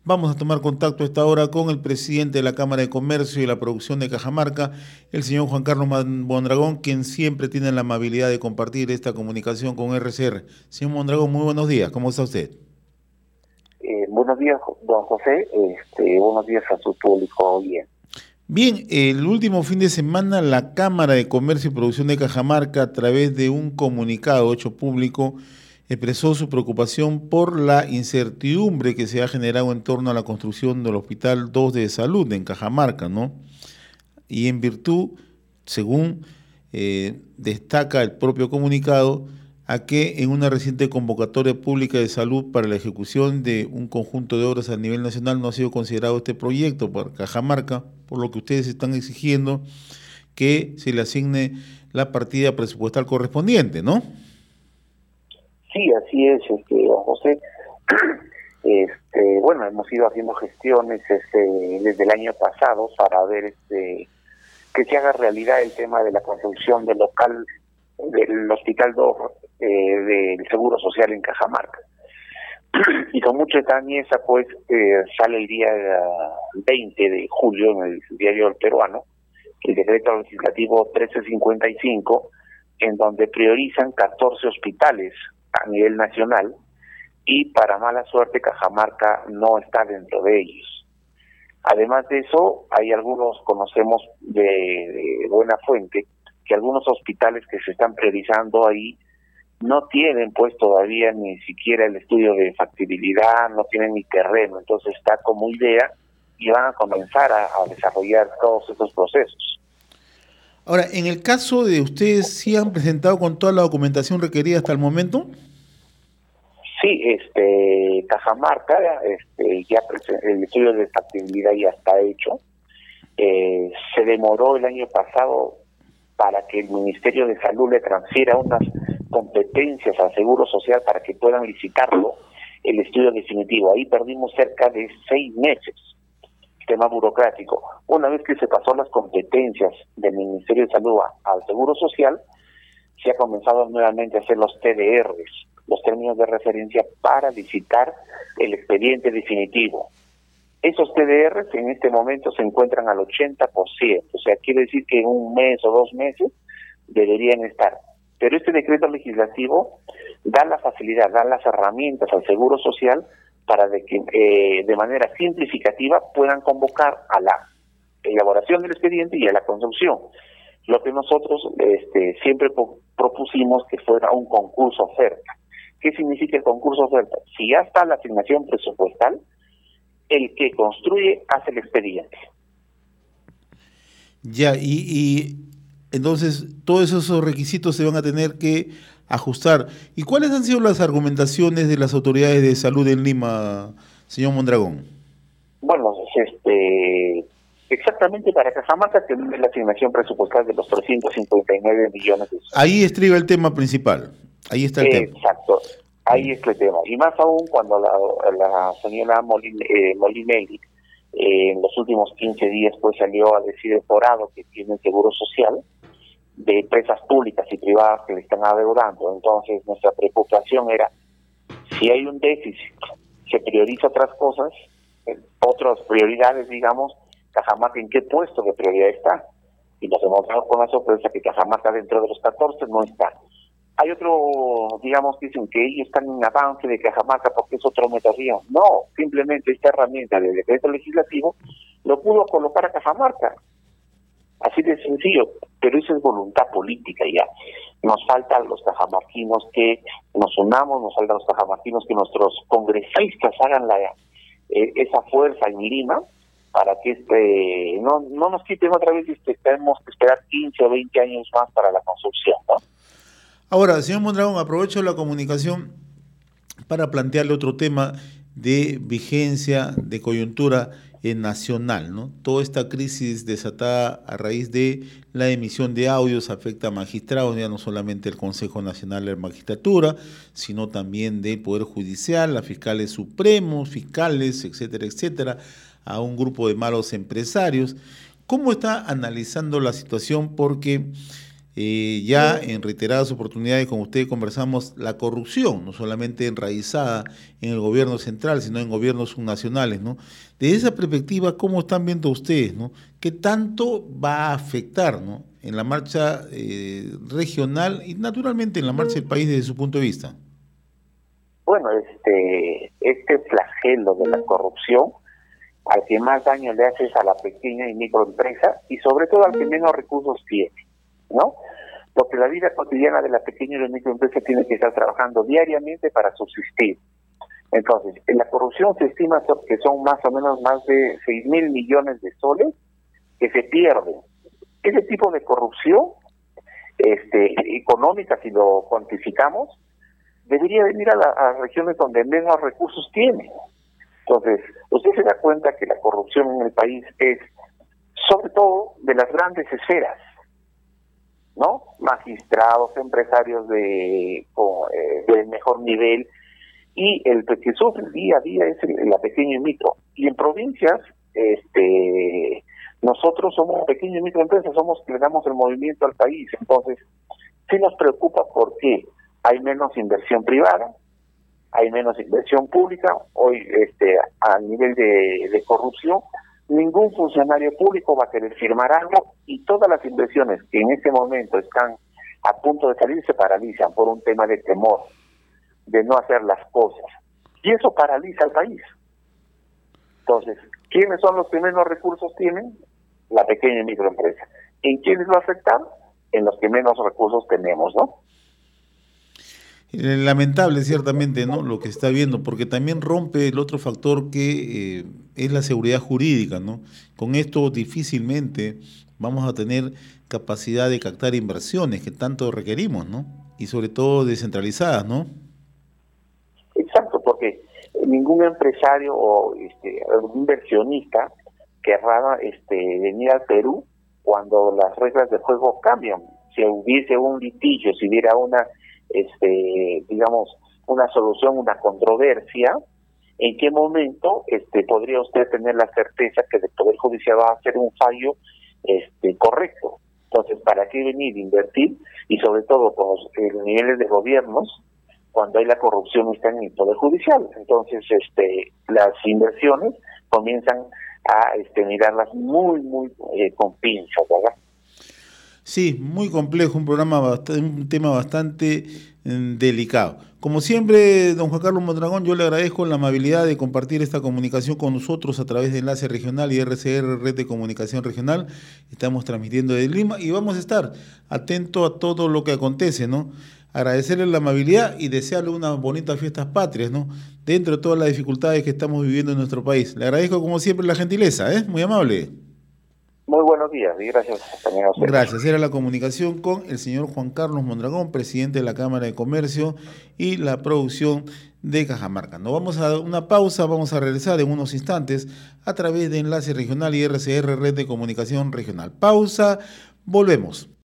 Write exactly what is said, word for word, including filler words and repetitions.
Vamos a tomar contacto a esta hora con el presidente de la Cámara de Comercio y la Producción de Cajamarca, el señor Juan Carlos Mondragón, quien siempre tiene la amabilidad de compartir esta comunicación con R C R. Señor Mondragón, muy buenos días, ¿cómo está usted? Eh, buenos días, don José, este, buenos días a su público. Bien. Bien, el último fin de semana la Cámara de Comercio y Producción de Cajamarca, a través de un comunicado hecho público, expresó su preocupación por la incertidumbre que se ha generado en torno a la construcción del Hospital dos de Salud en Cajamarca, ¿no? Y en virtud, según eh, destaca el propio comunicado, a que en una reciente convocatoria pública de salud para la ejecución de un conjunto de obras a nivel nacional no ha sido considerado este proyecto para Cajamarca, por lo que ustedes están exigiendo que se le asigne la partida presupuestal correspondiente, ¿no? Sí, así es, este, don José. Este, bueno, hemos ido haciendo gestiones este, desde el año pasado para ver este que se haga realidad el tema de la construcción del local del Hospital dos eh, del Seguro Social en Cajamarca. Y con mucha extrañeza, pues, eh, sale el día veinte de julio en el diario El Peruano el decreto legislativo trece cincuenta y cinco, en donde priorizan catorce hospitales a nivel nacional, y para mala suerte Cajamarca no está dentro de ellos. Además de eso, hay algunos, conocemos de, de buena fuente, que algunos hospitales que se están priorizando ahí no tienen pues todavía ni siquiera el estudio de factibilidad, no tienen ni terreno, entonces está como idea y van a comenzar a, a desarrollar todos estos procesos. Ahora, en el caso de ustedes, ¿sí han presentado con toda la documentación requerida hasta el momento? Sí, este, Cajamarca, este, ya el estudio de factibilidad ya está hecho. Eh, se demoró el año pasado para que el Ministerio de Salud le transfiera unas competencias al Seguro Social para que puedan licitarlo, el estudio definitivo. Ahí perdimos cerca de seis meses. Tema burocrático. Una vez que se pasó las competencias del Ministerio de Salud al Seguro Social, se ha comenzado nuevamente a hacer los T D Rs, los términos de referencia, para licitar el expediente definitivo. Esos T D Rs en este momento se encuentran al ochenta por ciento, o sea, quiere decir que en un mes o dos meses deberían estar. Pero este decreto legislativo da la facilidad, da las herramientas al Seguro Social para de que eh, de manera simplificativa puedan convocar a la elaboración del expediente y a la construcción. Lo que nosotros este, siempre propusimos que fuera un concurso oferta. ¿Qué significa el concurso oferta? Si ya está la asignación presupuestal, el que construye hace el expediente. Ya, y, y entonces todos esos requisitos se van a tener que ajustar. ¿Y cuáles han sido las argumentaciones de las autoridades de salud en Lima, señor Mondragón? Bueno, este, exactamente para Cajamarca tenemos la asignación presupuestal de los trescientos cincuenta y nueve millones de pesos. Ahí estriba el tema principal, ahí está el eh, tema. Exacto, ahí mm. está el tema. Y más aún cuando la, la señora Molin, eh, Molinelli eh, en los últimos quince días pues salió a decir el forado que tiene el Seguro Social de empresas públicas y privadas que le están adeudando. Entonces nuestra preocupación era, si hay un déficit, se prioriza otras cosas, eh, otras prioridades, digamos, Cajamarca en qué puesto de prioridad está, y nos hemos dado con la sorpresa que Cajamarca dentro de los catorce no está. Hay otro, digamos, que dicen que ellos están en avance de Cajamarca porque es otro metarrío. No, simplemente esta herramienta del decreto legislativo lo pudo colocar a Cajamarca. Así de sencillo, pero eso es voluntad política ya. Nos falta a los cajamarquinos que nos unamos, nos falta a los cajamarquinos que nuestros congresistas hagan la eh, esa fuerza en Lima para que este no no nos quiten otra vez y este, tenemos que esperar quince o veinte años más para la construcción, ¿no? Ahora, señor Mondragón, aprovecho la comunicación para plantearle otro tema de vigencia, de coyuntura eh, nacional, ¿no? Toda esta crisis desatada a raíz de la emisión de audios afecta a magistrados, ya no solamente el Consejo Nacional de Magistratura, sino también del Poder Judicial, a fiscales supremos, fiscales, etcétera, etcétera, a un grupo de malos empresarios. ¿Cómo está analizando la situación? Porque Eh, ya en reiteradas oportunidades con usted conversamos la corrupción, no solamente enraizada en el gobierno central, sino en gobiernos subnacionales, ¿no? Desde esa perspectiva, ¿cómo están viendo ustedes, ¿no? ¿Qué tanto va a afectar, ¿no?, en la marcha eh, regional y naturalmente en la marcha del país desde su punto de vista? Bueno, este, este flagelo de la corrupción, al que más daño le hace es a la pequeña y microempresa y sobre todo al que menos recursos tiene, ¿no? Porque la vida cotidiana de la pequeña y la microempresa tiene que estar trabajando diariamente para subsistir. Entonces, en la corrupción se estima que son más o menos más de seis mil millones de soles que se pierden. Ese tipo de corrupción este, económica, si lo cuantificamos, debería venir a, la, a regiones donde menos recursos tiene. Entonces, usted se da cuenta que la corrupción en el país es sobre todo de las grandes esferas, ¿no? Magistrados, empresarios de, con, eh, de mejor nivel, y el que sufre día a día es el, la pequeña y micro. Y en provincias, este, nosotros somos pequeñas y microempresas, somos que le damos el movimiento al país. Entonces, sí nos preocupa porque hay menos inversión privada, hay menos inversión pública. Hoy, este, a nivel de, de corrupción, ningún funcionario público va a querer firmar algo y todas las inversiones que en este momento están a punto de salir se paralizan por un tema de temor, de no hacer las cosas. Y eso paraliza al país. Entonces, ¿quiénes son los que menos recursos tienen? La pequeña y microempresa. ¿En quiénes lo afectan? En los que menos recursos tenemos, ¿no? Lamentable, ciertamente, ¿no?, lo que está viendo, porque también rompe el otro factor que eh, es la seguridad jurídica, ¿no? Con esto difícilmente vamos a tener capacidad de captar inversiones que tanto requerimos, ¿no? Y sobre todo descentralizadas, ¿no? Exacto, porque ningún empresario o este, inversionista querrá este, venir al Perú cuando las reglas del juego cambian. Si hubiese un litigio, si hubiera una este digamos una solución, una controversia, ¿en qué momento este podría usted tener la certeza que el Poder Judicial va a hacer un fallo este correcto? Entonces, ¿para qué venir a invertir? Y sobre todo con los, eh, los niveles de gobiernos, cuando hay la corrupción está en el Poder Judicial. Entonces, este las inversiones comienzan a este mirarlas muy, muy eh, con pinzas, ¿verdad? Sí, muy complejo, un programa, bastante, un tema bastante eh, delicado. Como siempre, don Juan Carlos Mondragón, yo le agradezco la amabilidad de compartir esta comunicación con nosotros a través de Enlace Regional y R C R, Red de Comunicación Regional. Estamos transmitiendo desde Lima y vamos a estar atentos a todo lo que acontece, ¿no? Agradecerle la amabilidad y desearle unas bonitas fiestas patrias, ¿no?, dentro de todas las dificultades que estamos viviendo en nuestro país. Le agradezco como siempre la gentileza, ¿eh? Muy amable. Muy buenos días y gracias también a ustedes. Gracias. Era la comunicación con el señor Juan Carlos Mondragón, presidente de la Cámara de Comercio y la producción de Cajamarca. Nos vamos a dar una pausa, vamos a regresar en unos instantes a través de Enlace Regional y R C R, Red de Comunicación Regional. Pausa, volvemos.